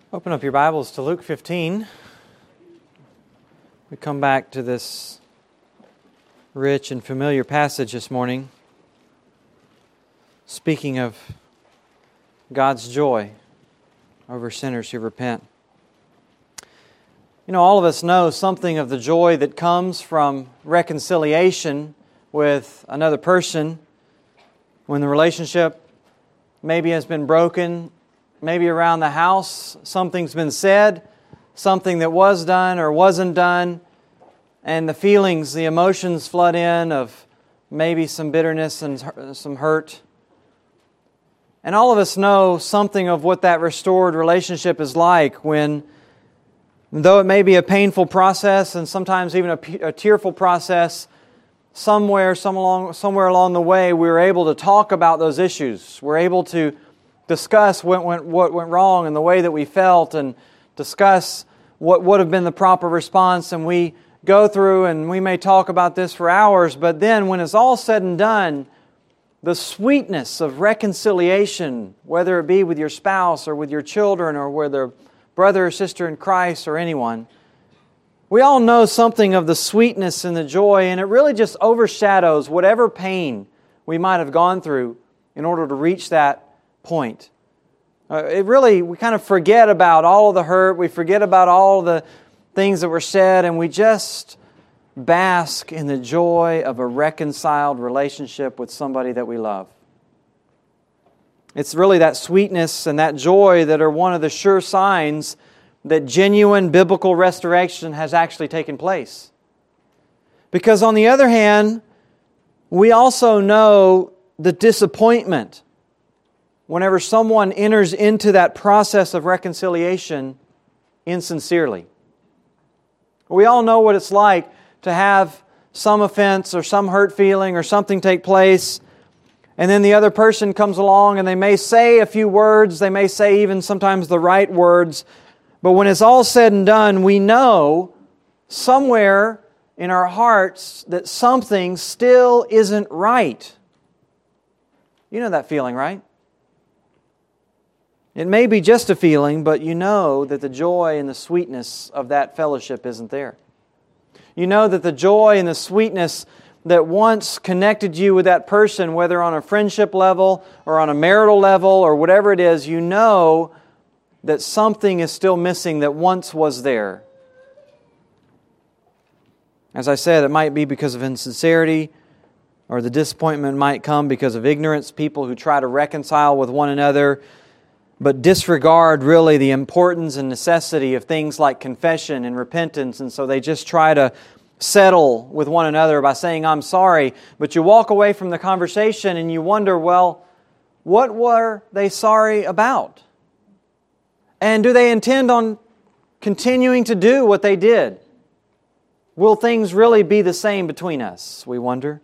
Open up your Bibles to Luke 15. We come back to this rich and familiar passage this morning, speaking of God's joy over sinners who repent. You know, all of us know something of the joy that comes from reconciliation with another person when the relationship maybe has been broken. Maybe around the house, something's been said, something that was done or wasn't done, and the feelings, the emotions flood in of maybe some bitterness and some hurt. And all of us know something of what that restored relationship is like when, though it may be a painful process and sometimes even a tearful process, somewhere along the way, we were able to talk about those issues. We're able to discuss what went wrong and the way that we felt, and discuss what would have been the proper response. And we go through and we may talk about this for hours, but then when it's all said and done, the sweetness of reconciliation, whether it be with your spouse or with your children or with a brother or sister in Christ or anyone, we all know something of the sweetness and the joy, and it really just overshadows whatever pain we might have gone through in order to reach that point. We kind of forget about all of the hurt, we forget about all the things that were said, and we just bask in the joy of a reconciled relationship with somebody that we love. It's really that sweetness and that joy that are one of the sure signs that genuine biblical restoration has actually taken place. Because on the other hand, we also know the disappointment whenever someone enters into that process of reconciliation insincerely. We all know what it's like to have some offense or some hurt feeling or something take place, and then the other person comes along and they may say a few words, they may say even sometimes the right words, but when it's all said and done, we know somewhere in our hearts that something still isn't right. You know that feeling, right? It may be just a feeling, but you know that the joy and the sweetness of that fellowship isn't there. You know that the joy and the sweetness that once connected you with that person, whether on a friendship level or on a marital level or whatever it is, you know that something is still missing that once was there. As I said, it might be because of insincerity, or the disappointment might come because of ignorance, people who try to reconcile with one another but disregard really the importance and necessity of things like confession and repentance, and so they just try to settle with one another by saying, "I'm sorry," but you walk away from the conversation and you wonder, well, what were they sorry about? And do they intend on continuing to do what they did? Will things really be the same between us, we wonder?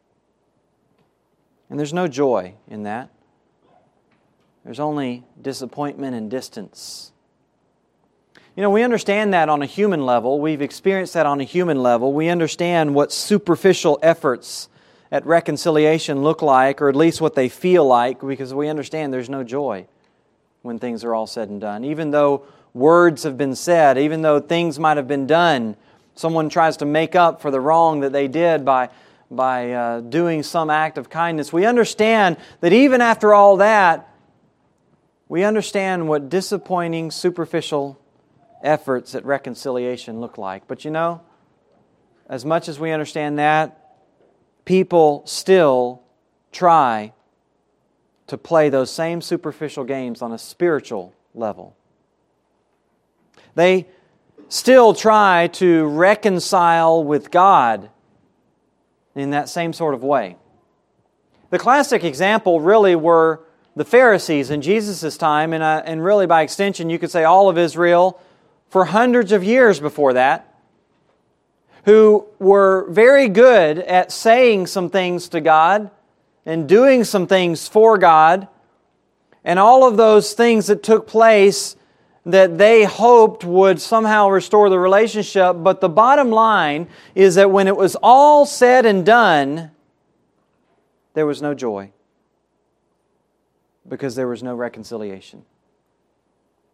And there's no joy in that. There's only disappointment and distance. You know, we understand that on a human level. We've experienced that on a human level. We understand what superficial efforts at reconciliation look like, or at least what they feel like, because we understand there's no joy when things are all said and done. Even though words have been said, even though things might have been done, someone tries to make up for the wrong that they did by doing some act of kindness. We understand that even after all that, we understand what disappointing, superficial efforts at reconciliation look like. But you know, as much as we understand that, people still try to play those same superficial games on a spiritual level. They still try to reconcile with God in that same sort of way. The classic example really were the Pharisees in Jesus' time, and really by extension you could say all of Israel for hundreds of years before that, who were very good at saying some things to God and doing some things for God, and all of those things that took place that they hoped would somehow restore the relationship. But the bottom line is that when it was all said and done, there was no joy, because there was no reconciliation.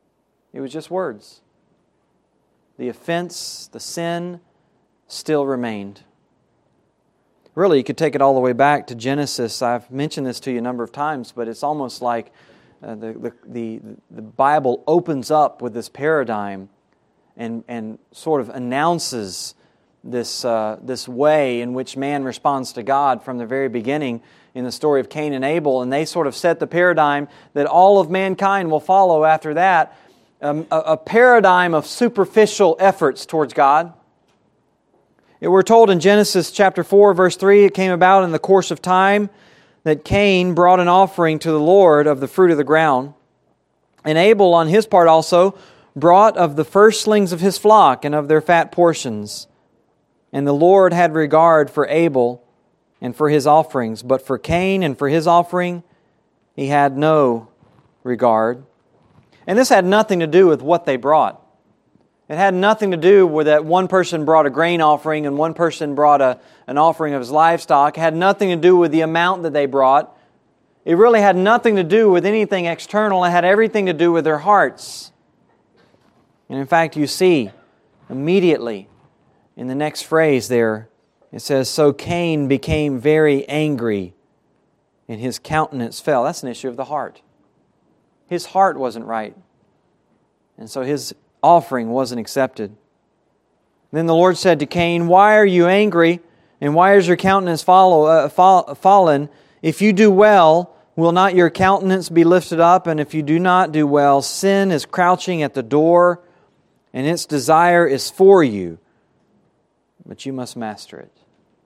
It was just words. The offense, the sin, still remained. Really, you could take it all the way back to Genesis. I've mentioned this to you a number of times, but it's almost like the Bible opens up with this paradigm and sort of announces this way in which man responds to God from the very beginning in the story of Cain and Abel. And they sort of set the paradigm that all of mankind will follow after that, a paradigm of superficial efforts towards God. We're told in Genesis chapter 4, verse 3, it came about in the course of time that Cain brought an offering to the Lord of the fruit of the ground. And Abel, on his part also, brought of the firstlings of his flock and of their fat portions. And the Lord had regard for Abel and for his offerings, but for Cain and for his offering He had no regard. And this had nothing to do with what they brought. It had nothing to do with that one person brought a grain offering and one person brought an offering of his livestock. It had nothing to do with the amount that they brought. It really had nothing to do with anything external. It had everything to do with their hearts. And in fact, you see immediately in the next phrase there, it says, "So Cain became very angry, and his countenance fell." That's an issue of the heart. His heart wasn't right. And so his offering wasn't accepted. Then the Lord said to Cain, "Why are you angry, and why is your countenance fallen? If you do well, will not your countenance be lifted up? And if you do not do well, sin is crouching at the door, and its desire is for you, but you must master it."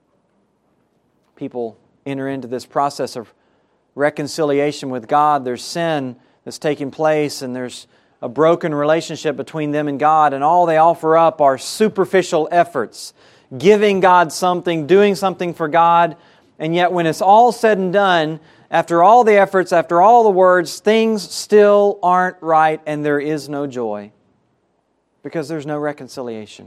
People enter into this process of reconciliation with God. There's sin that's taking place, and there's a broken relationship between them and God, and all they offer up are superficial efforts, giving God something, doing something for God, and yet when it's all said and done, after all the efforts, after all the words, things still aren't right, and there is no joy, because there's no reconciliation.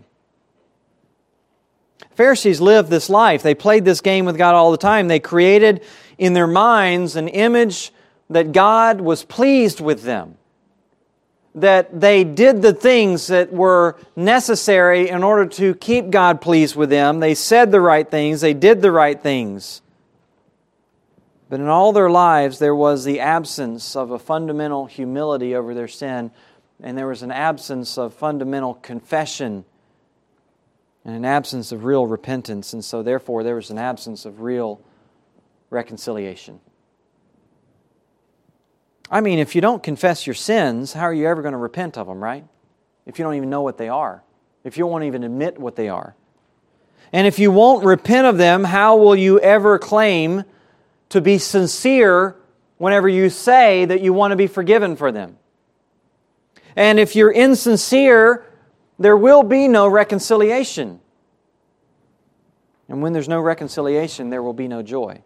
Pharisees lived this life. They played this game with God all the time. They created in their minds an image that God was pleased with them, that they did the things that were necessary in order to keep God pleased with them. They said the right things. They did the right things. But in all their lives, there was the absence of a fundamental humility over their sin, and there was an absence of fundamental confession and an absence of real repentance. And so therefore, there was an absence of real reconciliation. I mean, if you don't confess your sins, how are you ever going to repent of them, right? If you don't even know what they are. If you won't even admit what they are. And if you won't repent of them, how will you ever claim to be sincere whenever you say that you want to be forgiven for them? And if you're insincere, there will be no reconciliation. And when there's no reconciliation, there will be no joy.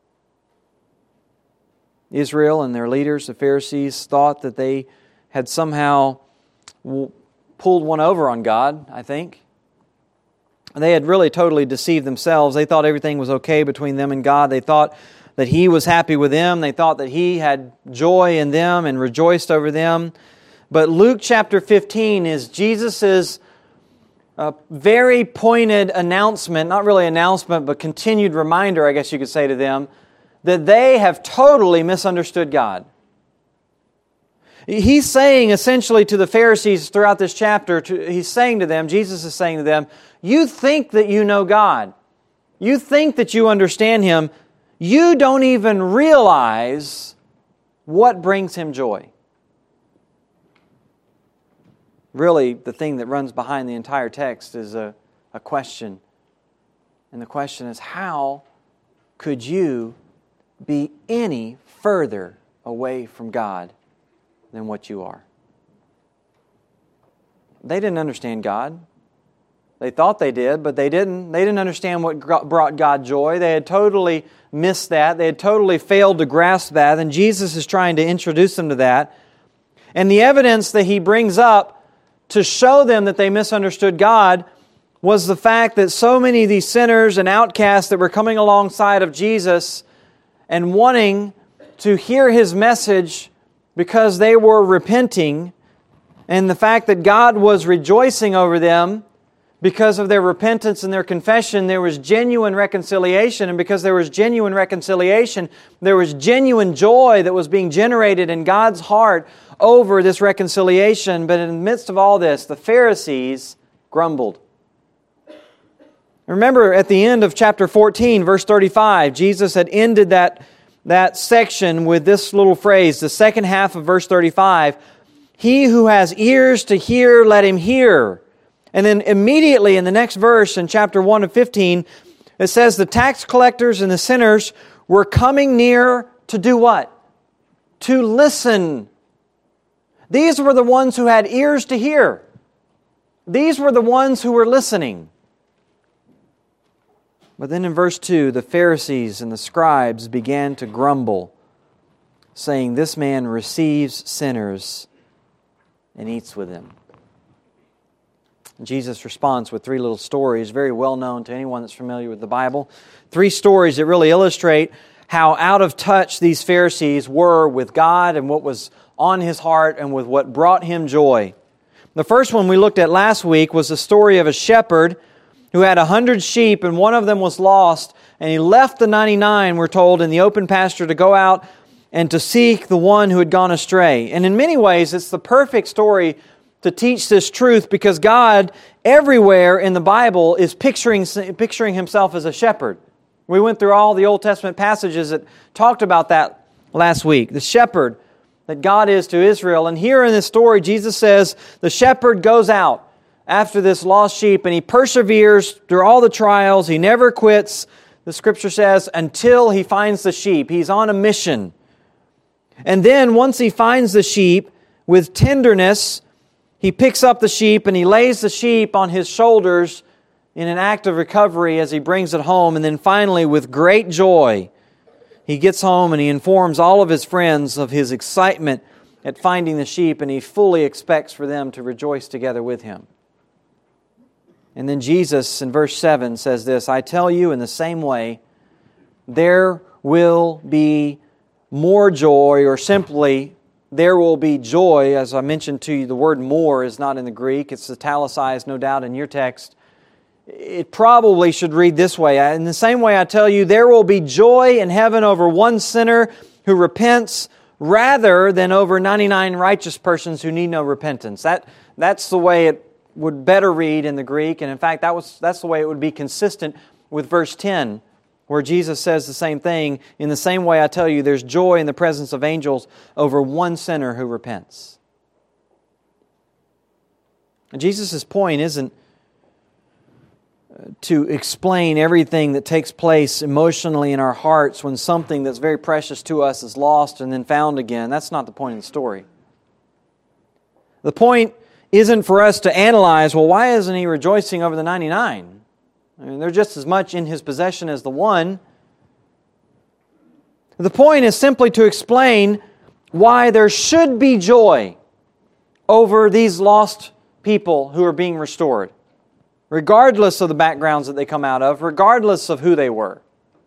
Israel and their leaders, the Pharisees, thought that they had somehow pulled one over on God, I think. They had really totally deceived themselves. They thought everything was okay between them and God. They thought that He was happy with them. They thought that He had joy in them and rejoiced over them. But Luke chapter 15 is Jesus' very pointed announcement, not really announcement, but continued reminder, I guess you could say to them, that they have totally misunderstood God. He's saying essentially to the Pharisees throughout this chapter, He's saying to them, Jesus is saying to them, you think that you know God. You think that you understand Him. You don't even realize what brings Him joy. Really, the thing that runs behind the entire text is a question. And the question is, how could you be any further away from God than what you are? They didn't understand God. They thought they did, but they didn't. They didn't understand what brought God joy. They had totally missed that. They had totally failed to grasp that. And Jesus is trying to introduce them to that. And the evidence that He brings up to show them that they misunderstood God was the fact that so many of these sinners and outcasts that were coming alongside of Jesus and wanting to hear His message because they were repenting, and the fact that God was rejoicing over them because of their repentance and their confession. There was genuine reconciliation, and because there was genuine reconciliation, there was genuine joy that was being generated in God's heart over this reconciliation. But in the midst of all this, the Pharisees grumbled. Remember at the end of chapter 14, verse 35, Jesus had ended that section with this little phrase, the second half of verse 35, "He who has ears to hear, let him hear." And then immediately in the next verse, in chapter 1 of 15, it says the tax collectors and the sinners were coming near to do what? To listen. These were the ones who had ears to hear. These were the ones who were listening. But then in verse 2, the Pharisees and the scribes began to grumble, saying, "This man receives sinners and eats with them." Jesus responds with three little stories, very well known to anyone that's familiar with the Bible. Three stories that really illustrate how out of touch these Pharisees were with God and what was on His heart and with what brought Him joy. The first one we looked at last week was the story of a shepherd who had 100 sheep and one of them was lost, and he left the 99, we're told, in the open pasture to go out and to seek the one who had gone astray. And in many ways, it's the perfect story to teach this truth, because God, everywhere in the Bible, is picturing Himself as a shepherd. We went through all the Old Testament passages that talked about that last week. The shepherd that God is to Israel. And here in this story, Jesus says the shepherd goes out after this lost sheep, and he perseveres through all the trials. He never quits, the Scripture says, until he finds the sheep. He's on a mission. And then once he finds the sheep, with tenderness, he picks up the sheep and he lays the sheep on his shoulders in an act of recovery as he brings it home. And then finally, with great joy, he gets home and he informs all of his friends of his excitement at finding the sheep, and he fully expects for them to rejoice together with him. And then Jesus, in verse 7, says this, "I tell you, in the same way, there will be more joy," or simply, there will be joy. As I mentioned to you, the word "more" is not in the Greek. It's italicized, no doubt, in your text. It probably should read this way. "In the same way, I tell you, there will be joy in heaven over one sinner who repents rather than over 99 righteous persons who need no repentance." That's the way it would better read in the Greek. And in fact, that's the way it would be consistent with verse 10, where Jesus says the same thing. "In the same way, I tell you, there's joy in the presence of angels over one sinner who repents." And Jesus' point isn't to explain everything that takes place emotionally in our hearts when something that's very precious to us is lost and then found again. That's not the point of the story. The point isn't for us to analyze, well, why isn't he rejoicing over the 99? I mean, they're just as much in his possession as the one. The point is simply to explain why there should be joy over these lost people who are being restored, regardless of the backgrounds that they come out of, regardless of who they were.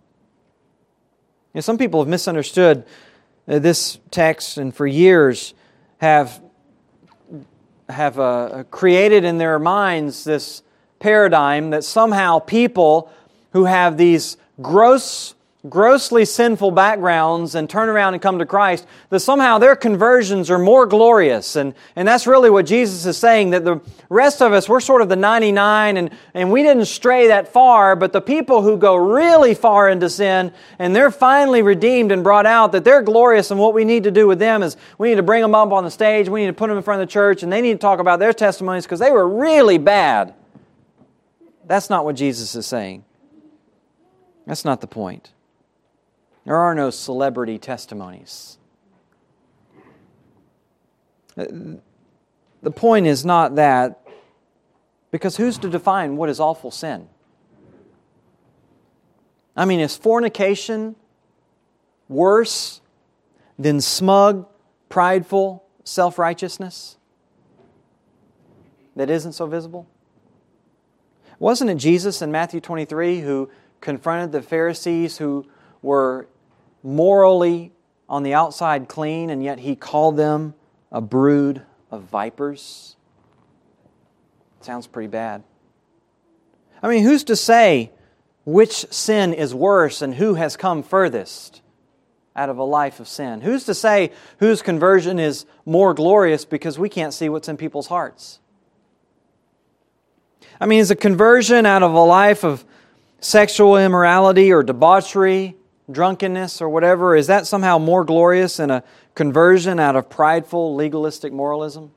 Some people have misunderstood this text and for years have created in their minds this paradigm that somehow people who have these grossly sinful backgrounds and turn around and come to Christ, that somehow their conversions are more glorious. And that's really what Jesus is saying, that the rest of us, we're sort of the 99 and we didn't stray that far, but the people who go really far into sin and they're finally redeemed and brought out, that they're glorious, and what we need to do with them is we need to bring them up on the stage, we need to put them in front of the church, and they need to talk about their testimonies because they were really bad. That's not what Jesus is saying. That's not the point. There are no celebrity testimonies. The point is not that, because who's to define what is awful sin? I mean, is fornication worse than smug, prideful self-righteousness that isn't so visible? Wasn't it Jesus in Matthew 23 who confronted the Pharisees who were morally on the outside clean, and yet He called them a brood of vipers. Sounds pretty bad. I mean, who's to say which sin is worse and who has come furthest out of a life of sin? Who's to say whose conversion is more glorious, because we can't see what's in people's hearts? I mean, is a conversion out of a life of sexual immorality or debauchery, drunkenness or whatever, is that somehow more glorious than a conversion out of prideful, legalistic moralism?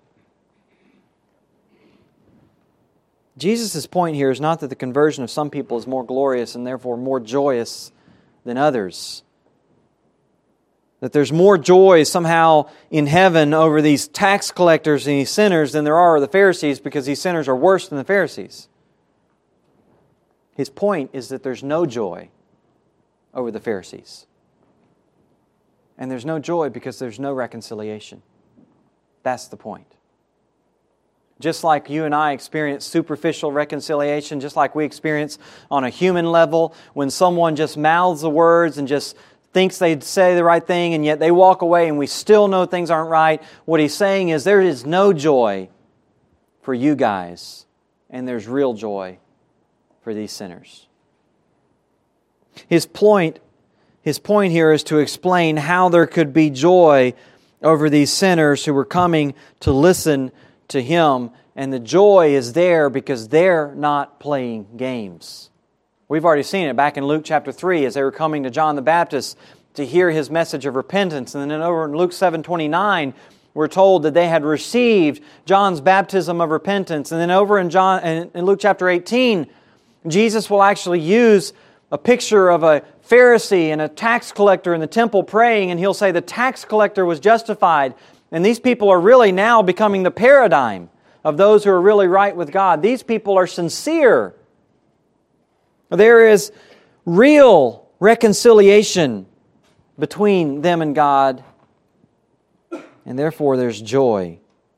Jesus' point here is not that the conversion of some people is more glorious and therefore more joyous than others. That there's more joy somehow in heaven over these tax collectors and these sinners than there are the Pharisees, because these sinners are worse than the Pharisees. His point is that there's no joy over the Pharisees. And there's no joy because there's no reconciliation. That's the point. Just like you and I experience superficial reconciliation, just like we experience on a human level when someone just mouths the words and just thinks they'd say the right thing and yet they walk away and we still know things aren't right, what he's saying is there is no joy for you guys, and there's real joy for these sinners. His point here is to explain how there could be joy over these sinners who were coming to listen to Him. And the joy is there because they're not playing games. We've already seen it back in Luke chapter 3 as they were coming to John the Baptist to hear his message of repentance. And then over in Luke 7:29, we're told that they had received John's baptism of repentance. And then over in Luke chapter 18, Jesus will actually use a picture of a Pharisee and a tax collector in the temple praying, and He'll say the tax collector was justified. And these people are really now becoming the paradigm of those who are really right with God. These people are sincere. There is real reconciliation between them and God, and therefore there's joy.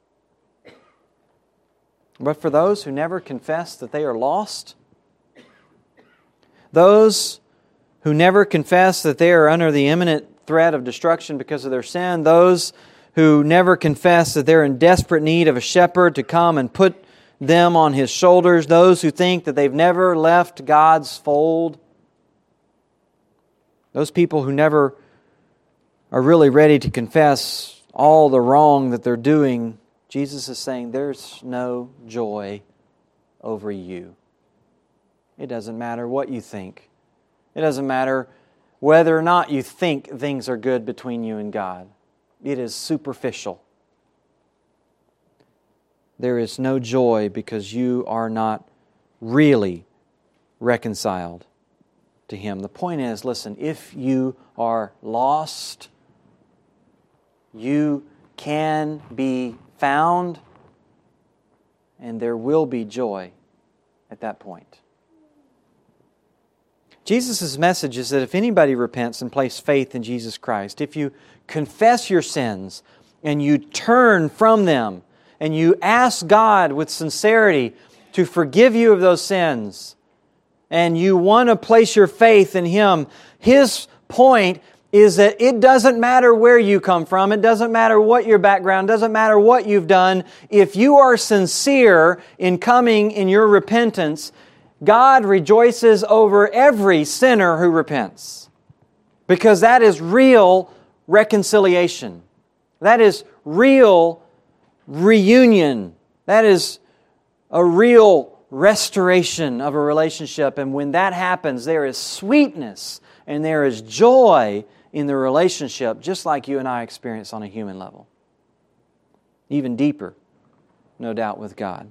But for those who never confess that they are lost, those who never confess that they are under the imminent threat of destruction because of their sin, those who never confess that they're in desperate need of a shepherd to come and put them on His shoulders, those who think that they've never left God's fold, those people who never are really ready to confess all the wrong that they're doing, Jesus is saying there's no joy over you. It doesn't matter what you think. It doesn't matter whether or not you think things are good between you and God. It is superficial. There is no joy because you are not really reconciled to Him. The point is, listen, if you are lost, you can be found, and there will be joy at that point. Jesus' message is that if anybody repents and places faith in Jesus Christ, if you confess your sins and you turn from them and you ask God with sincerity to forgive you of those sins and you want to place your faith in Him, His point is that it doesn't matter where you come from, it doesn't matter what your background, doesn't matter what you've done. If you are sincere in coming in your repentance, God rejoices over every sinner who repents, because that is real reconciliation. That is real reunion. That is a real restoration of a relationship. And when that happens, there is sweetness and there is joy in the relationship, just like you and I experience on a human level. Even deeper, no doubt, with God.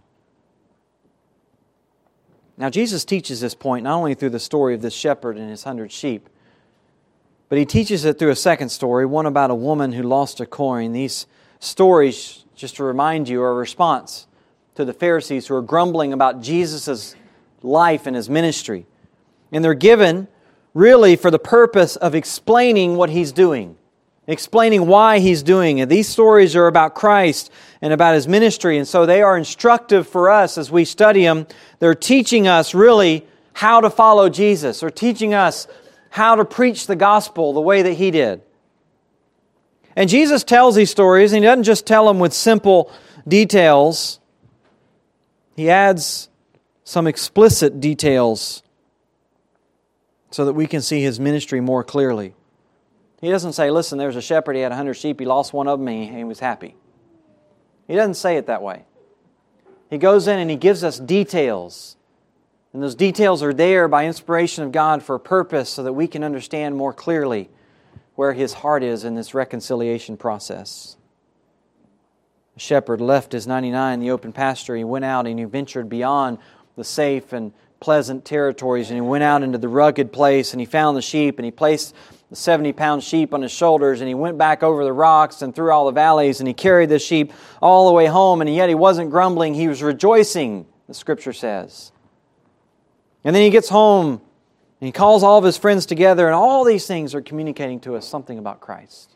Now, Jesus teaches this point not only through the story of this shepherd and his 100 sheep, but He teaches it through a second story, one about a woman who lost a coin. These stories, just to remind you, are a response to the Pharisees who are grumbling about Jesus' life and His ministry. And they're given really for the purpose of explaining what He's doing, explaining why He's doing it. These stories are about Christ and about His ministry, and so they are instructive for us as we study them. They're teaching us really how to follow Jesus, or teaching us how to preach the gospel the way that He did. And Jesus tells these stories, and He doesn't just tell them with simple details, he adds some explicit details so that we can see his ministry more clearly. He doesn't say, listen, there's a shepherd, he had 100 sheep, he lost one of them, and he was happy. He doesn't say it that way. He goes in and he gives us details. And those details are there by inspiration of God for a purpose so that we can understand more clearly where his heart is in this reconciliation process. The shepherd left his 99 in the open pasture. He went out and he ventured beyond the safe and pleasant territories, and he went out into the rugged place, and he found the sheep, and he placed the 70-pound sheep on his shoulders, and he went back over the rocks and through all the valleys, and he carried the sheep all the way home, and yet he wasn't grumbling, he was rejoicing, the Scripture says. And then he gets home, and he calls all of his friends together, and all these things are communicating to us something about Christ.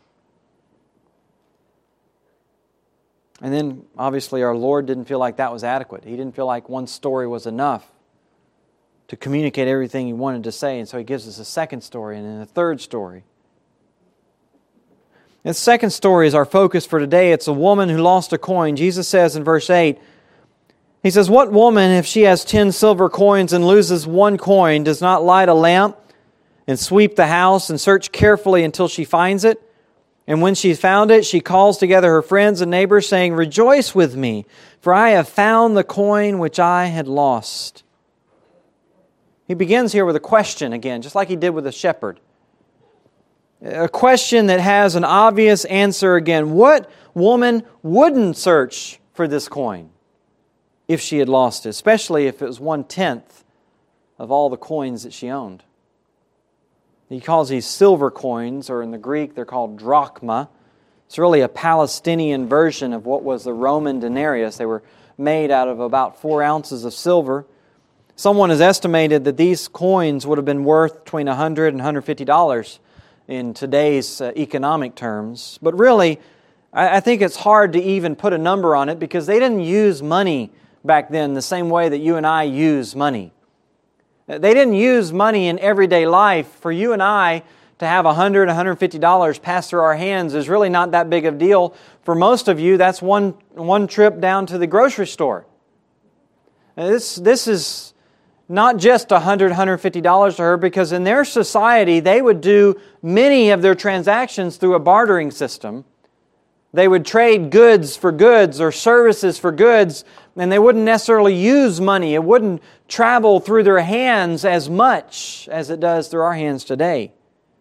And then, obviously, our Lord didn't feel like that was adequate. He didn't feel like one story was enough to communicate everything he wanted to say. And so he gives us a second story and then a third story. And the second story is our focus for today. It's a woman who lost a coin. Jesus says in verse 8, He says, "What woman, if she has 10 silver coins and loses one coin, does not light a lamp and sweep the house and search carefully until she finds it? And when she found it, she calls together her friends and neighbors, saying, 'Rejoice with me, for I have found the coin which I had lost.'" He begins here with a question again, just like he did with the shepherd. A question that has an obvious answer again. What woman wouldn't search for this coin if she had lost it, especially if it was 1/10 of all the coins that she owned? He calls these silver coins, or in the Greek they're called drachma. It's really a Palestinian version of what was the Roman denarius. They were made out of about 4 ounces of silver. Someone has estimated that these coins would have been worth between $100 and $150 in today's economic terms. But really, I think it's hard to even put a number on it because they didn't use money back then the same way that you and I use money. They didn't use money in everyday life. For you and I to have $100, $150 pass through our hands is really not that big of a deal. For most of you, that's one trip down to the grocery store. This is not just $100, $150 to her, because in their society, they would do many of their transactions through a bartering system. They would trade goods for goods or services for goods, and they wouldn't necessarily use money. It wouldn't travel through their hands as much as it does through our hands today.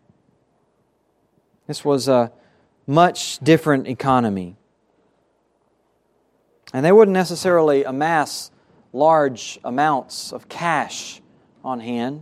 This was a much different economy. And they wouldn't necessarily amass large amounts of cash on hand.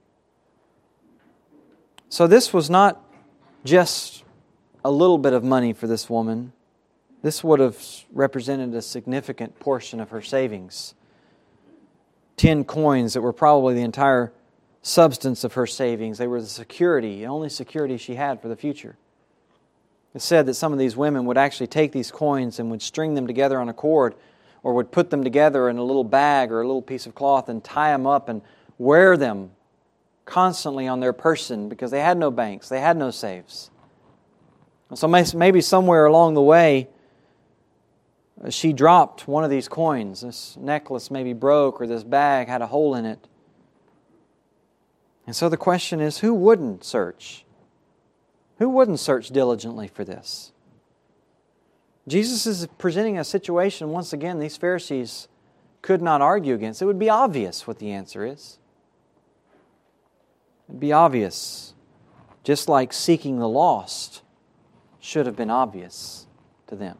So this was not just a little bit of money for this woman. This would have represented a significant portion of her savings. 10 coins that were probably the entire substance of her savings. They were the security, the only security she had for the future. It's said that some of these women would actually take these coins and would string them together on a cord, or would put them together in a little bag or a little piece of cloth and tie them up and wear them constantly on their person because they had no banks, they had no safes. So maybe somewhere along the way, she dropped one of these coins. This necklace maybe broke, or this bag had a hole in it. And so the question is, who wouldn't search? Who wouldn't search diligently for this? Jesus is presenting a situation, once again, these Pharisees could not argue against. It would be obvious what the answer is. It would be obvious, just like seeking the lost should have been obvious to them.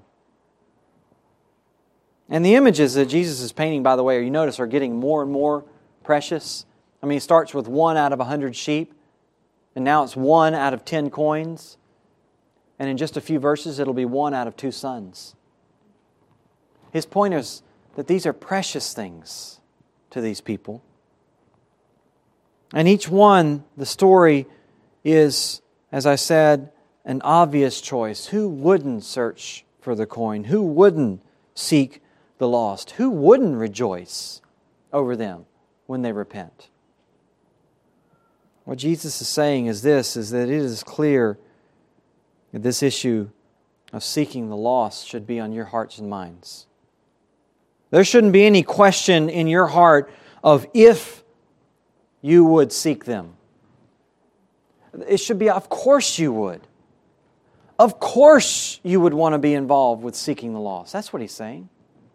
And the images that Jesus is painting, by the way, you notice, are getting more and more precious. I mean, it starts with 1 out of 100 sheep, and now it's 1 out of 10 coins. And in just a few verses, it'll be 1 out of 2 sons. His point is that these are precious things to these people. And each one, the story is, as I said, an obvious choice. Who wouldn't search for the coin? Who wouldn't seek the lost? Who wouldn't rejoice over them when they repent? What Jesus is saying is this, is that it is clear that this issue of seeking the lost should be on your hearts and minds. There shouldn't be any question in your heart of if you would seek them. It should be, of course you would. Of course you would want to be involved with seeking the lost. That's what He's saying.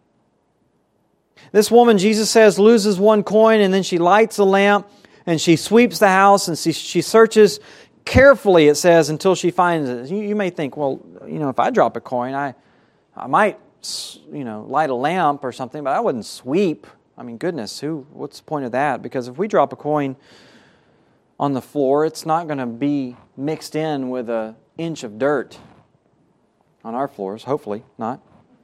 This woman, Jesus says, loses one coin, and then she lights a lamp, and she sweeps the house, and she searches carefully, it says, until she finds it. You may think, well, if I drop a coin, I might, light a lamp or something, but I wouldn't sweep. I mean, goodness, what's the point of that? Because if we drop a coin on the floor, it's not going to be mixed in with an inch of dirt on our floors. Hopefully not.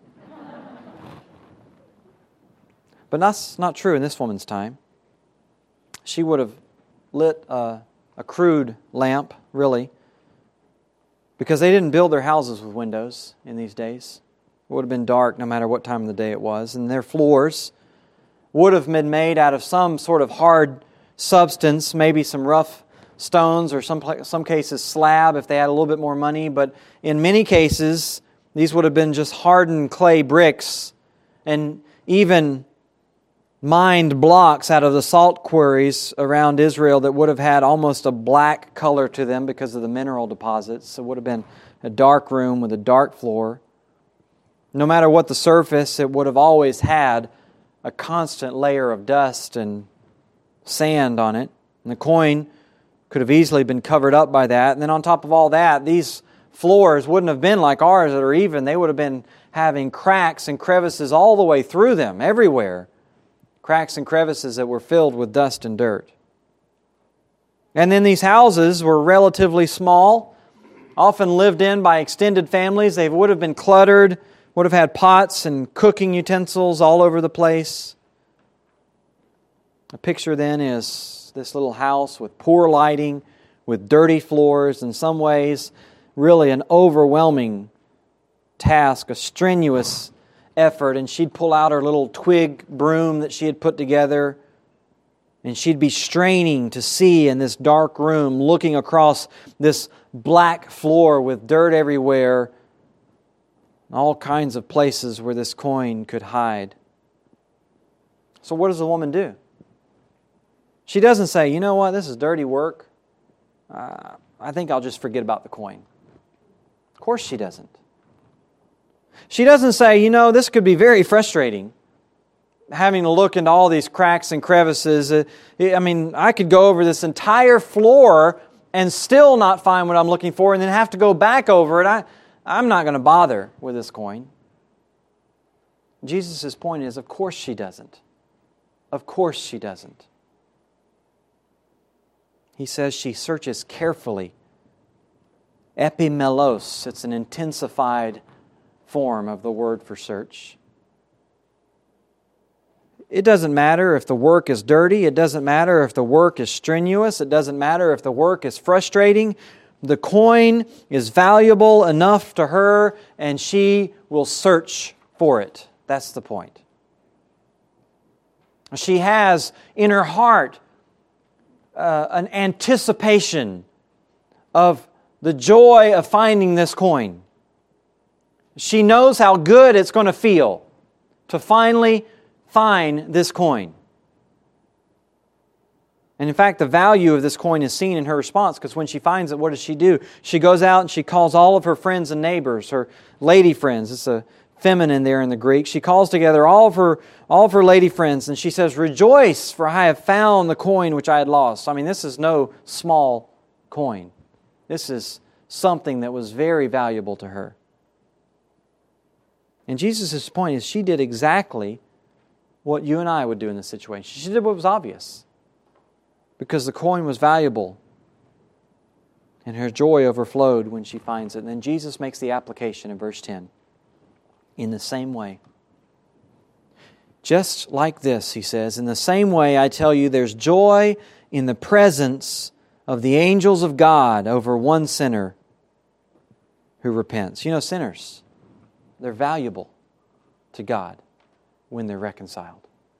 But that's not true in this woman's time. She would have lit a crude lamp, really, because they didn't build their houses with windows in these days. It would have been dark no matter what time of the day it was. And their floors would have been made out of some sort of hard substance, maybe some rough stones, or some cases slab if they had a little bit more money. But in many cases, these would have been just hardened clay bricks, and even mined blocks out of the salt quarries around Israel that would have had almost a black color to them because of the mineral deposits. It would have been a dark room with a dark floor. No matter what the surface, it would have always had a constant layer of dust and sand on it. And the coin could have easily been covered up by that. And then on top of all that, these floors wouldn't have been like ours that are even. They would have been having cracks and crevices all the way through them, everywhere. Cracks and crevices that were filled with dust and dirt. And then these houses were relatively small, often lived in by extended families. They would have been cluttered, would have had pots and cooking utensils all over the place. A picture then is this little house with poor lighting, with dirty floors, in some ways really an overwhelming task, a strenuous effort. And she'd pull out her little twig broom that she had put together, and she'd be straining to see in this dark room, looking across this black floor with dirt everywhere, all kinds of places where this coin could hide. So what does the woman do? She doesn't say, you know what, this is dirty work. I think I'll just forget about the coin. Of course she doesn't. She doesn't say, this could be very frustrating, having to look into all these cracks and crevices. I could go over this entire floor and still not find what I'm looking for, and then have to go back over it. I'm not going to bother with this coin. Jesus' point is, of course she doesn't. Of course she doesn't. He says she searches carefully. Epimelos, it's an intensified form of the word for search. It doesn't matter if the work is dirty. It doesn't matter if the work is strenuous. It doesn't matter if the work is frustrating. The coin is valuable enough to her, and she will search for it. That's the point. She has in her heart an anticipation of the joy of finding this coin. She knows how good it's going to feel to finally find this coin. And in fact, the value of this coin is seen in her response, because when she finds it, what does she do? She goes out and she calls all of her friends and neighbors, her lady friends. It's a feminine there in the Greek. She calls together all of her lady friends, and she says, "Rejoice, for I have found the coin which I had lost." I mean, this is no small coin. This is something that was very valuable to her. And Jesus' point is, she did exactly what you and I would do in this situation. She did what was obvious, because the coin was valuable, and her joy overflowed when she finds it. And then Jesus makes the application in verse 10. In the same way. Just like this, he says, in the same way I tell you, there's joy in the presence of the angels of God over one sinner who repents. Sinners, they're valuable to God when they're reconciled.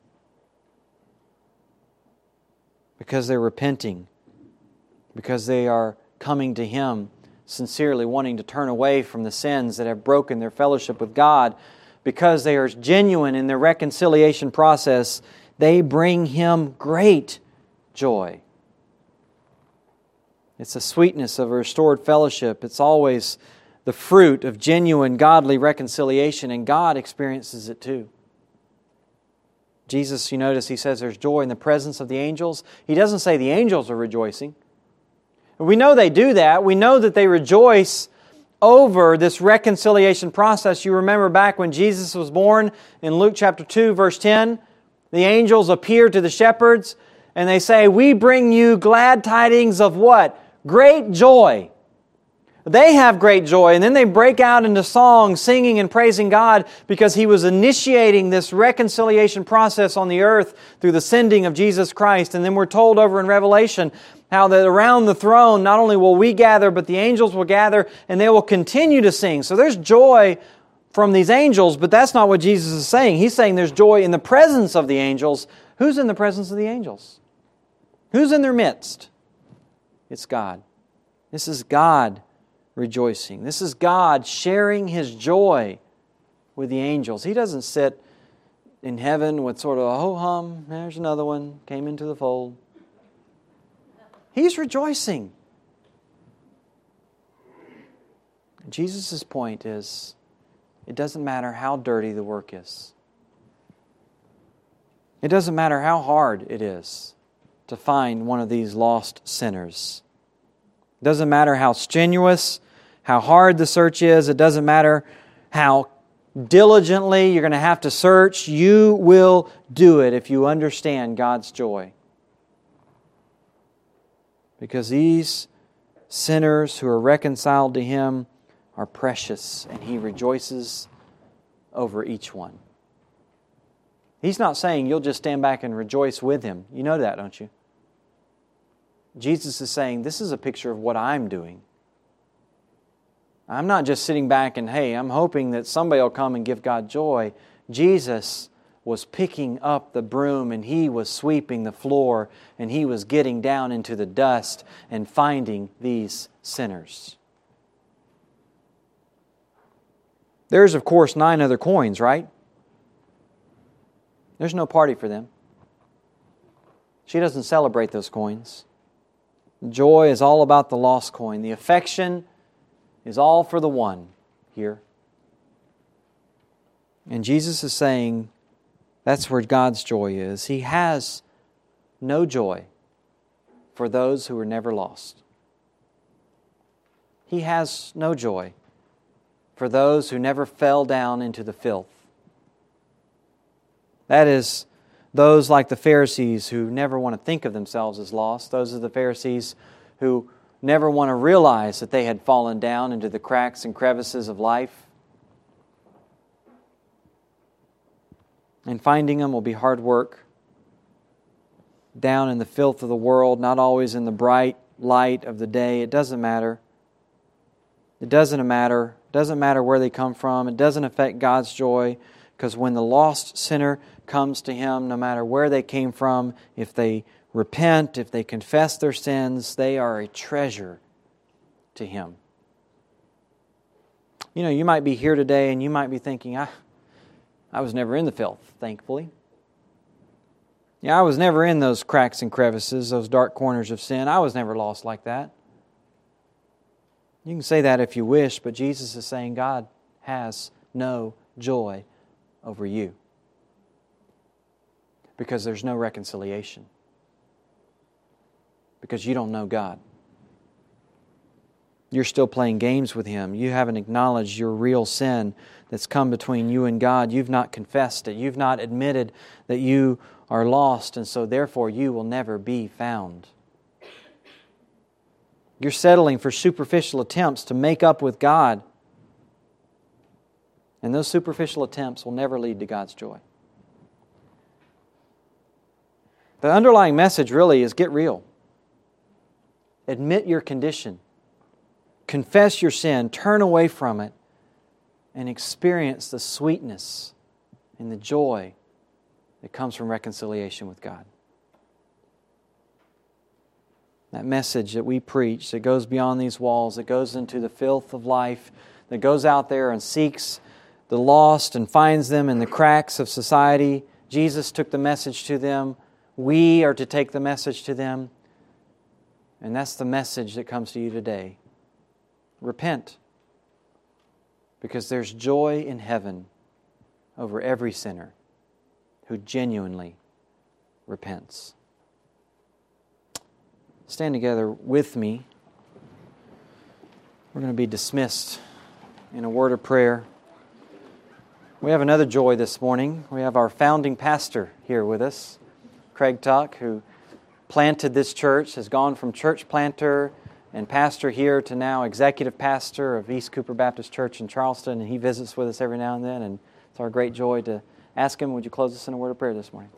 Because they're repenting. Because they are coming to Him sincerely, wanting to turn away from the sins that have broken their fellowship with God. because they are genuine in their reconciliation process, they bring Him great joy. It's the sweetness of a restored fellowship. It's always the fruit of genuine godly reconciliation, and God experiences it too. Jesus, you notice, He says there's joy in the presence of the angels. He doesn't say the angels are rejoicing. We know they do that. We know that they rejoice over this reconciliation process. You remember back when Jesus was born in Luke chapter 2, verse 10, the angels appear to the shepherds and they say, "We bring you glad tidings of" what? Great joy. They have great joy, and then they break out into song, singing and praising God because He was initiating this reconciliation process on the earth through the sending of Jesus Christ. And then we're told over in Revelation how that around the throne, not only will we gather, but the angels will gather and they will continue to sing. So there's joy from these angels, but that's not what Jesus is saying. He's saying there's joy in the presence of the angels. Who's in the presence of the angels? Who's in their midst? It's God. This is God rejoicing. This is God sharing His joy with the angels. He doesn't sit in heaven with sort of a ho-hum, there's another one, came into the fold. He's rejoicing. Jesus' point is, it doesn't matter how dirty the work is. It doesn't matter how hard it is to find one of these lost sinners. It doesn't matter how strenuous, how hard the search is. It doesn't matter how diligently you're going to have to search. You will do it if you understand God's joy. Because these sinners who are reconciled to Him are precious, and He rejoices over each one. He's not saying you'll just stand back and rejoice with Him. You know that, don't you? Jesus is saying, this is a picture of what I'm doing. I'm not just sitting back and, hey, I'm hoping that somebody will come and give God joy. Jesus was picking up the broom and He was sweeping the floor and He was getting down into the dust and finding these sinners. There's, of course, 9 other coins, right? There's no party for them. She doesn't celebrate those coins. Joy is all about the lost coin. The affection is all for the one here. And Jesus is saying that's where God's joy is. He has no joy for those who are never lost. He has no joy for those who never fell down into the filth. That is, those like the Pharisees who never want to think of themselves as lost. Those are the Pharisees who never want to realize that they had fallen down into the cracks and crevices of life. And finding them will be hard work. Down in the filth of the world, not always in the bright light of the day. It doesn't matter. It doesn't matter. It doesn't matter where they come from. It doesn't affect God's joy. Because when the lost sinner comes to Him, no matter where they came from, if they repent, if they confess their sins, they are a treasure to Him. You know, you might be here today and you might be thinking, I was never in the filth, thankfully. Yeah, I was never in those cracks and crevices, those dark corners of sin. I was never lost like that. You can say that if you wish, but Jesus is saying God has no joy over you. Because there's no reconciliation. Because you don't know God. You're still playing games with Him. You haven't acknowledged your real sin that's come between you and God. You've not confessed it. You've not admitted that you are lost, and so therefore you will never be found. You're settling for superficial attempts to make up with God. And those superficial attempts will never lead to God's joy. The underlying message really is get real. Admit your condition. Confess your sin. Turn away from it. And experience the sweetness and the joy that comes from reconciliation with God. That message that we preach that goes beyond these walls, that goes into the filth of life, that goes out there and seeks the lost and finds them in the cracks of society. Jesus took the message to them. We are to take the message to them. And that's the message that comes to you today. Repent. Because there's joy in heaven over every sinner who genuinely repents. Stand together with me. We're going to be dismissed in a word of prayer. We have another joy this morning. We have our founding pastor here with us, Craig Tuck, who planted this church, has gone from church planter and pastor here to now executive pastor of East Cooper Baptist Church in Charleston, and he visits with us every now and then, and it's our great joy to ask him, would you close us in a word of prayer this morning?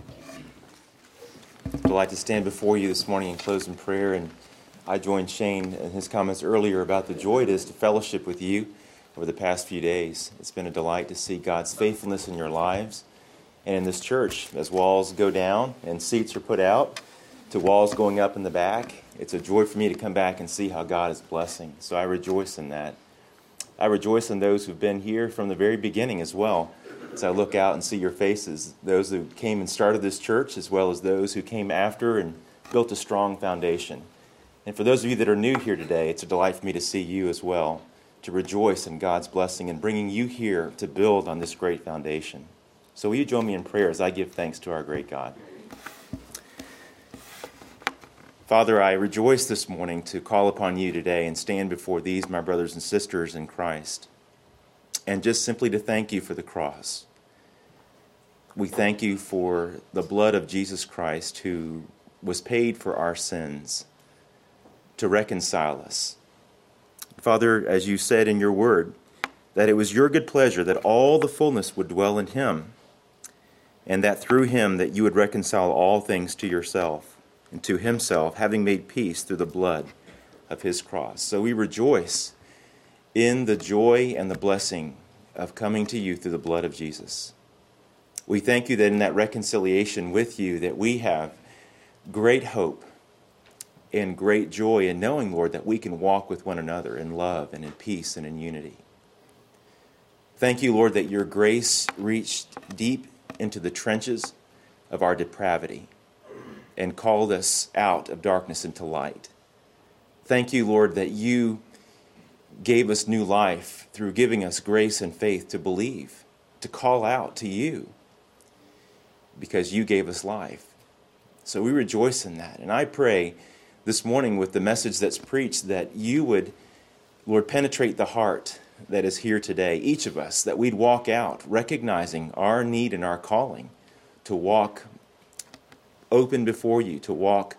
I'd like to stand before you this morning and close in prayer, and I joined Shane in his comments earlier about the joy it is to fellowship with you over the past few days. It's been a delight to see God's faithfulness in your lives and in this church. As walls go down and seats are put out to walls going up in the back, it's a joy for me to come back and see how God is blessing. So I rejoice in that. I rejoice in those who've been here from the very beginning as well. As I look out and see your faces, those who came and started this church, as well as those who came after and built a strong foundation. And for those of you that are new here today, it's a delight for me to see you as well, to rejoice in God's blessing and bringing you here to build on this great foundation. So will you join me in prayer as I give thanks to our great God? Father, I rejoice this morning to call upon you today and stand before these, my brothers and sisters in Christ, and just simply to thank you for the cross. We thank you for the blood of Jesus Christ who was paid for our sins to reconcile us. Father, as you said in your word, that it was your good pleasure that all the fullness would dwell in him, and that through him that you would reconcile all things to yourself and to himself, having made peace through the blood of his cross. So we rejoice in the joy and the blessing of coming to you through the blood of Jesus. We thank you that in that reconciliation with you that we have great hope and great joy in knowing, Lord, that we can walk with one another in love and in peace and in unity. Thank you, Lord, that your grace reached deep into the trenches of our depravity and called us out of darkness into light. Thank you, Lord, that you gave us new life through giving us grace and faith to believe, to call out to you, because you gave us life. So we rejoice in that. And I pray this morning with the message that's preached that you would, Lord, penetrate the heart that is here today, each of us, that we'd walk out recognizing our need and our calling to walk open before you, to walk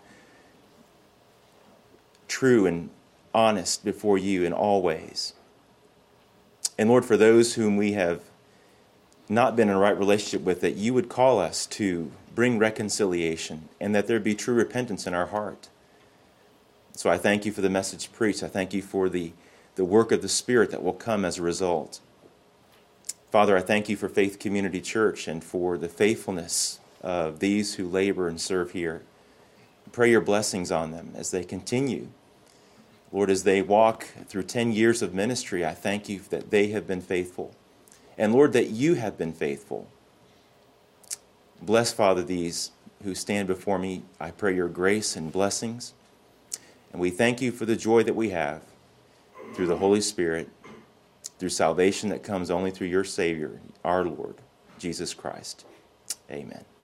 true and honest before you in all ways. And Lord, for those whom we have not been in a right relationship with, that you would call us to bring reconciliation and that there be true repentance in our heart. So I thank you for the message preached. I thank you for the work of the Spirit that will come as a result. Father, I thank you for Faith Community Church and for the faithfulness of these who labor and serve here. Pray your blessings on them as they continue. Lord, as they walk through 10 years of ministry, I thank you that they have been faithful. And Lord, that you have been faithful. Bless, Father, these who stand before me. I pray your grace and blessings. And we thank you for the joy that we have through the Holy Spirit, through salvation that comes only through your Savior, our Lord, Jesus Christ. Amen.